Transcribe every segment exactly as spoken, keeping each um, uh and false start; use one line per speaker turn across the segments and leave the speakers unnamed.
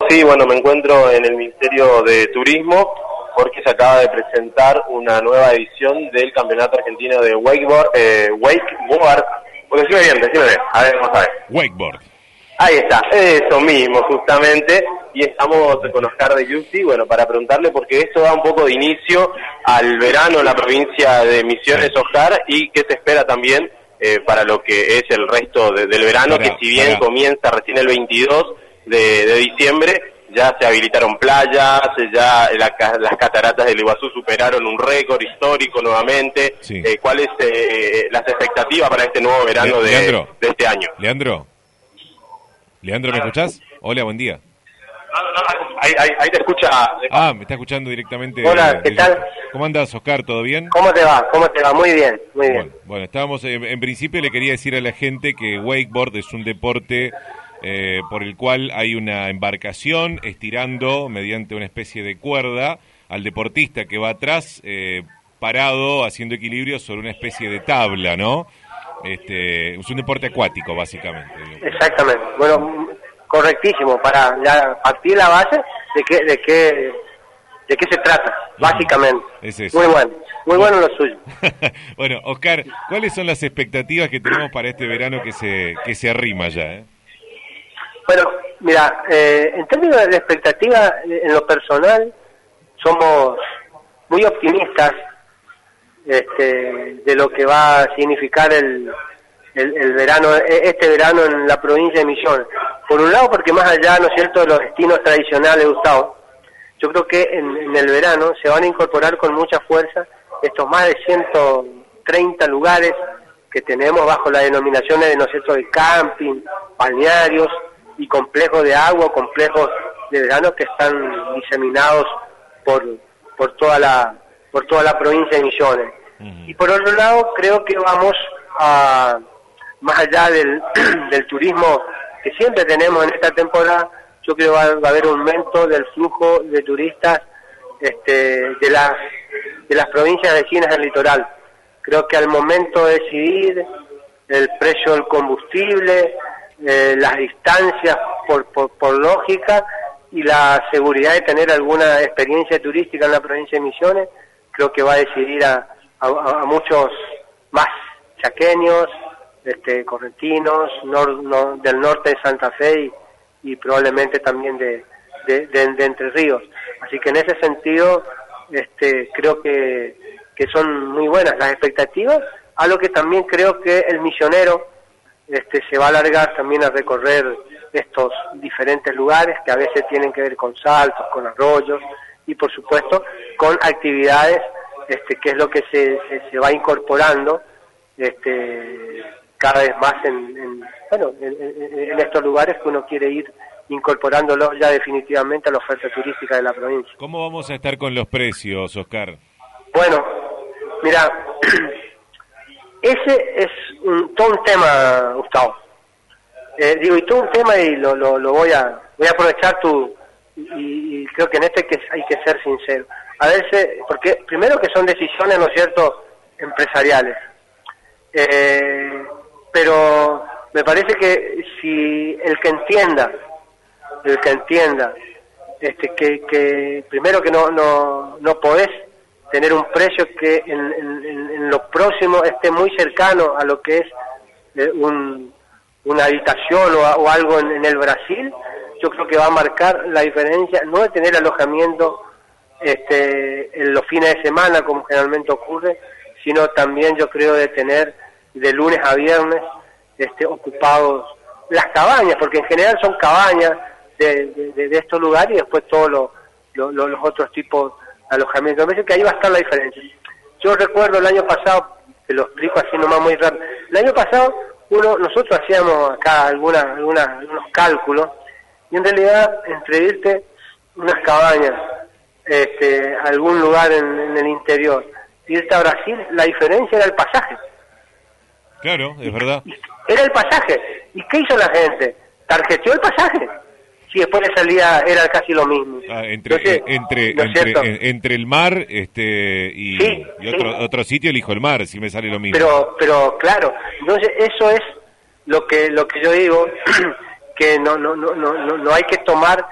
sí, bueno, me encuentro en el Ministerio de Turismo porque se acaba de presentar una nueva edición del Campeonato Argentino de Wakeboard, eh, Wakeboard, pues decime bien, decime bien, a ver, vamos a ver.
Wakeboard.
Ahí está, eso mismo, justamente, y estamos con Oscar de Giusti, bueno, para preguntarle, porque esto da un poco de inicio al verano en la provincia de Misiones, Oscar, y qué se espera también eh, para lo que es el resto de, del verano, para, que si bien para... comienza recién el veintidós de, de diciembre, ya se habilitaron playas, ya la, las cataratas del Iguazú superaron un récord histórico nuevamente. Sí. Eh, ¿Cuáles eh, las expectativas para este nuevo verano de, de este año?
Leandro. Leandro, ¿me escuchás? Hola, buen día.
Ahí, ahí, ahí te escucha.
Ah, me está escuchando directamente.
Hola, ¿qué tal?
¿Cómo andás, Oscar? ¿Todo bien?
¿Cómo te va? ¿Cómo te va? Muy bien, muy bien.
Bueno, bueno estábamos, en, en principio le quería decir a la gente que wakeboard es un deporte eh, por el cual hay una embarcación estirando mediante una especie de cuerda al deportista que va atrás, eh, parado, haciendo equilibrio sobre una especie de tabla, ¿no? Este, es un deporte acuático, básicamente.
Exactamente. Bueno, correctísimo. Para la, partir la base de qué, de qué, de qué se trata, básicamente.
Es eso.
Muy bueno, muy bueno lo suyo.
Bueno, Oscar, ¿cuáles son las expectativas que tenemos para este verano que se que se arrima ya? ¿eh?
Bueno, mira, eh, en términos de expectativa, en lo personal, somos muy optimistas. Este, de lo que va a significar el, el, el verano, este verano en la provincia de Misiones. Por un lado, porque más allá, ¿no es cierto?, de los destinos tradicionales, Gustavo, yo creo que en, en el verano se van a incorporar con mucha fuerza estos más de ciento treinta lugares que tenemos bajo las denominaciones de, ¿no es cierto?, de camping, balnearios y complejos de agua, complejos de verano que están diseminados por, por toda la por toda la provincia de Misiones. Uh-huh. Y por otro lado, creo que vamos a, más allá del, del turismo que siempre tenemos en esta temporada, yo creo que va, va a haber un aumento del flujo de turistas este, de las de las provincias vecinas del litoral. Creo que al momento de decidir el precio del combustible, eh, las distancias por, por, por lógica y la seguridad de tener alguna experiencia turística en la provincia de Misiones, creo que va a decidir a, a, a muchos más chaqueños, este, correntinos, nor, no, del norte de Santa Fe y, y probablemente también de, de, de, de Entre Ríos. Así que en ese sentido este, creo que, que son muy buenas las expectativas, a lo que también creo que el misionero este, se va a alargar también a recorrer estos diferentes lugares que a veces tienen que ver con saltos, con arroyos, y por supuesto con actividades este que es lo que se, se, se va incorporando este cada vez más en, en bueno en, en, en estos lugares que uno quiere ir incorporándolos ya definitivamente a la oferta turística de la provincia.
¿Cómo vamos a estar con los precios, Oscar?
Bueno, mira, ese es un, todo un tema, Gustavo. Eh, digo, y todo un tema y lo, lo, lo voy a voy a aprovechar tu y, y creo que en este hay que, hay que ser sincero. A veces, porque primero que son decisiones, ¿no es cierto?, empresariales. Eh, pero me parece que si el que entienda, el que entienda, este, que, que primero que no, no, no podés tener un precio que en, en, en lo próximo esté muy cercano a lo que es eh, un, una habitación o, o algo en, en el Brasil, yo creo que va a marcar la diferencia, no de tener alojamiento este, en los fines de semana, como generalmente ocurre, sino también yo creo de tener de lunes a viernes este, ocupados las cabañas, porque en general son cabañas de, de, de estos lugares y después todos lo, lo, lo, los otros tipos de alojamientos. Me parece que ahí va a estar la diferencia. Yo recuerdo el año pasado, te lo explico así nomás muy rápido, el año pasado uno nosotros hacíamos acá alguna, alguna, algunos cálculos, y en realidad, entre irte unas cabañas, este, a algún lugar en, en el interior, irte a Brasil, la diferencia era el pasaje.
Claro, es verdad.
Era el pasaje. ¿Y qué hizo la gente? Tarjeteó el pasaje. Si después le salía, era casi lo mismo.
Ah, entre, Entonces, entre, ¿no entre, entre, entre el mar este y, sí, y otro, sí. otro sitio elijo el mar, si me sale lo mismo.
Pero, pero claro, entonces eso es lo que, lo que yo digo, que no, no, no, no, no hay que tomar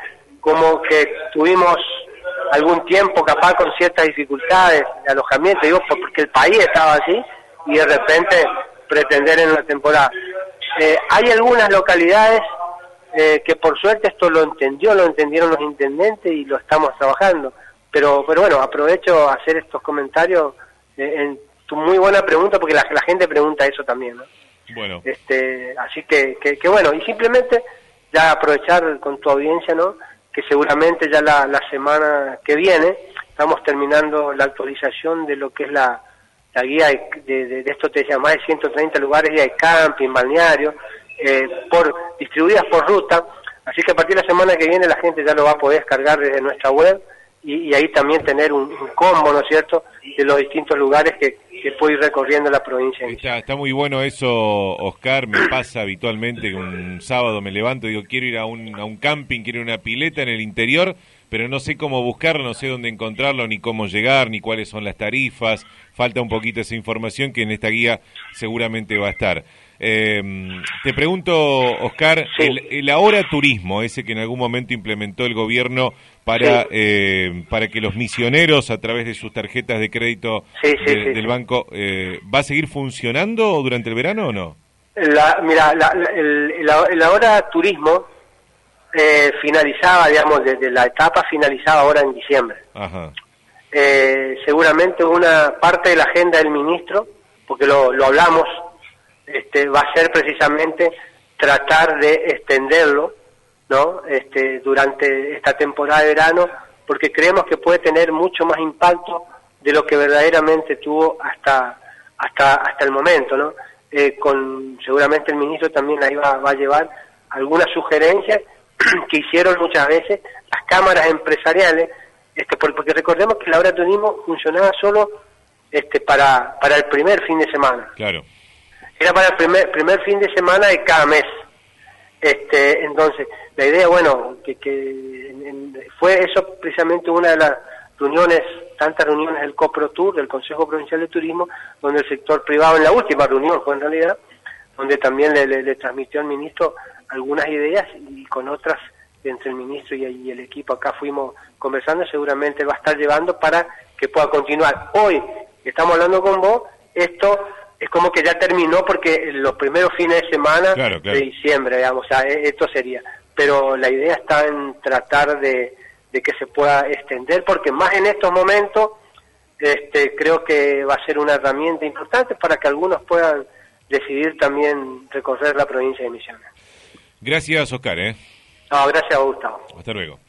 como que tuvimos algún tiempo capaz con ciertas dificultades de alojamiento, digo, porque el país estaba así, y de repente pretender en una temporada. Eh, hay algunas localidades eh, que por suerte esto lo entendió, lo entendieron los intendentes y lo estamos trabajando, pero pero bueno, aprovecho a hacer estos comentarios eh, en tu muy buena pregunta, porque la, la gente pregunta eso también, ¿no?
Bueno.
Este, así que, que, que bueno, y simplemente ya aprovechar con tu audiencia, ¿no?, que seguramente ya la, la semana que viene estamos terminando la actualización de lo que es la, la guía de, de, de esto te decía, más de ciento treinta lugares de camping, balneario, eh, por distribuidas por ruta, así que a partir de la semana que viene la gente ya lo va a poder descargar desde nuestra web y, y ahí también tener un, un combo, ¿no es cierto?, de los distintos lugares que, que puede ir recorriendo la provincia.
Está, está muy bueno eso, Oscar. Me pasa habitualmente que un sábado me levanto y digo, quiero ir a un, a un camping, quiero ir a una pileta en el interior, pero no sé cómo buscarlo, no sé dónde encontrarlo, ni cómo llegar, ni cuáles son las tarifas. Falta un poquito esa información que en esta guía seguramente va a estar. Eh, te pregunto, Oscar,
sí.
el, el Ahora Turismo, ese que en algún momento implementó el gobierno para
sí.
eh, para que los misioneros, a través de sus tarjetas de crédito
sí, sí,
de,
sí,
del
sí.
banco, eh, ¿va a seguir funcionando durante el verano o no?
La, mira, la, la, el, el, el Ahora Turismo eh, finalizaba, digamos, desde la etapa finalizaba ahora en diciembre.
Ajá.
Eh, seguramente una parte de la agenda del ministro, porque lo, lo hablamos, este, va a ser precisamente tratar de extenderlo, ¿no?, este, durante esta temporada de verano, porque creemos que puede tener mucho más impacto de lo que verdaderamente tuvo hasta hasta hasta el momento, ¿no? Eh, con seguramente el ministro también ahí va, va a llevar algunas sugerencias que hicieron muchas veces las cámaras empresariales, este, porque recordemos que la Ahora Turismo funcionaba solo este para para el primer fin de semana.
Claro.
Era para el primer primer fin de semana de cada mes. Este, entonces, la idea, bueno, que, que en, en, fue eso precisamente una de las reuniones, tantas reuniones del COPROTUR, del Consejo Provincial de Turismo, donde el sector privado, en la última reunión fue en realidad, donde también le, le, le transmitió al ministro algunas ideas, y con otras, entre el ministro y, y el equipo acá fuimos conversando, seguramente va a estar llevando para que pueda continuar. Hoy, que estamos hablando con vos, esto es como que ya terminó, porque los primeros fines de semana
claro, claro.
de diciembre, digamos, o sea, esto sería. Pero la idea está en tratar de, de que se pueda extender, porque más en estos momentos, este, creo que va a ser una herramienta importante para que algunos puedan decidir también recorrer la provincia de Misiones.
Gracias, Oscar, ¿eh?
No, gracias a Gustavo.
Hasta luego.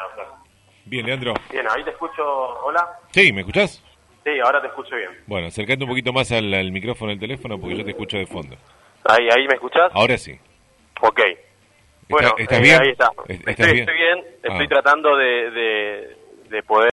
Bien, Leandro.
Bien, ahí te escucho. Hola.
Sí, ¿me escuchás?
Sí, ahora te escucho bien.
Bueno, acercate un poquito más al, al micrófono del teléfono porque yo te escucho de fondo.
Ahí, ahí me escuchás.
Ahora sí.
Ok. Bueno,
¿Estás
eh,
bien?
ahí está.
¿Estás
Estoy
bien?
estoy bien, estoy
Ah.
tratando de, de, de poder